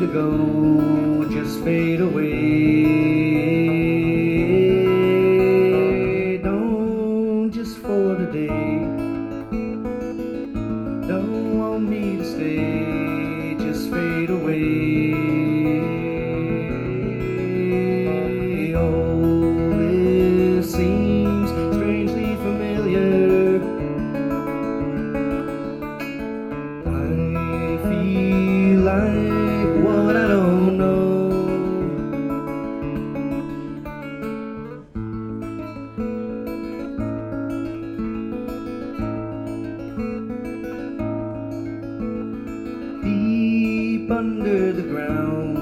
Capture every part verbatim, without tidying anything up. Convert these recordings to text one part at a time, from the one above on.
to go, just fade away. Don't just for today. Don't want me to stay, just fade away. Oh, this seems strangely familiar. I feel like what I don't know. Deep under the ground,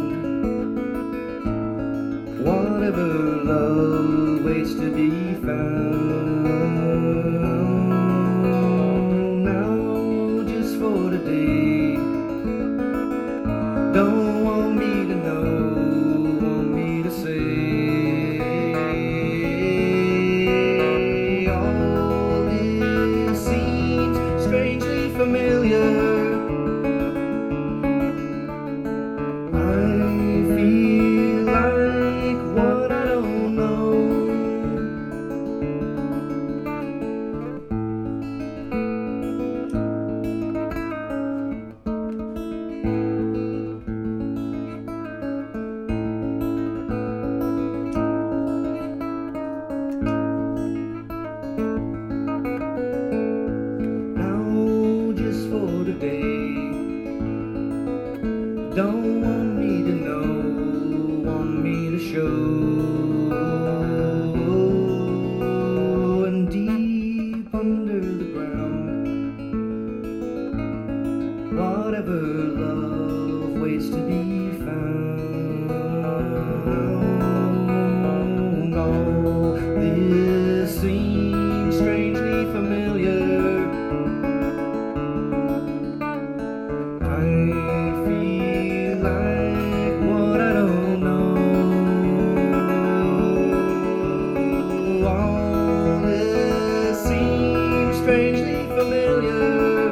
whatever love waits to be found. Now just for today. Don't want me to know, want me to say. All this seems strangely familiar. I feel like what I don't know. For today, don't want me to know, want me to show. And deep under the ground, whatever love waits to be found. All this seems strangely familiar. I feel like what I don't know. All this seems strangely familiar.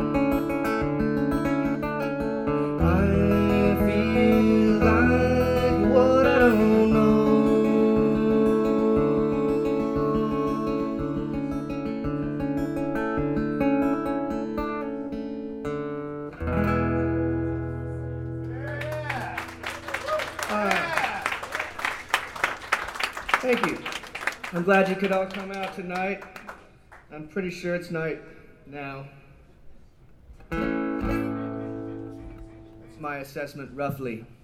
I feel like what I don't know. Thank you. I'm glad you could all come out tonight. I'm pretty sure it's night now. That's my assessment, roughly.